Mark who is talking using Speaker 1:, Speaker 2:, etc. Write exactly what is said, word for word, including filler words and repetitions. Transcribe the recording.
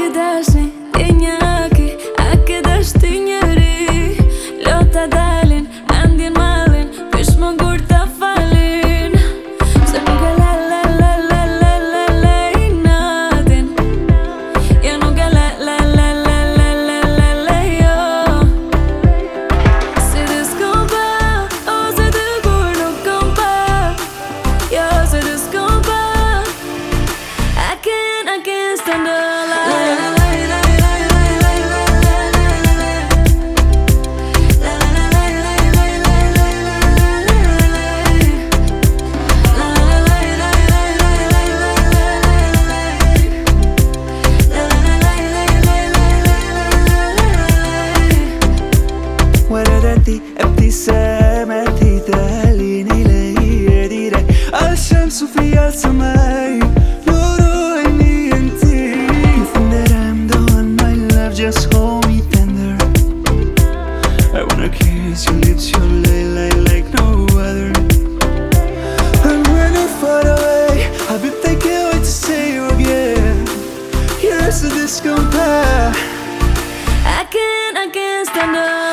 Speaker 1: dashni, ti njaki, a ke dash ti njeri. Lota dalin, andjen malin, pish më gur ta falin. Se nuk e le le le le le le le i natin. Ja nuk e le le le le le le le le jo. Si ti s'kom pa, ose ti kur nuk kom pa. Jo, si ti s'kom pa, I can't, I can't stand alive.
Speaker 2: وردتي ابتسامتي تهليني لهي direi الشمس في السماء نور عيني انتي. You think that I'm the one, my love, just hold me tender. I wanna kiss your lips, your lay lay like no other. And when you're far away, I've been thinking what to say you again. Here's the disco path.
Speaker 1: I can't, I can't stand up.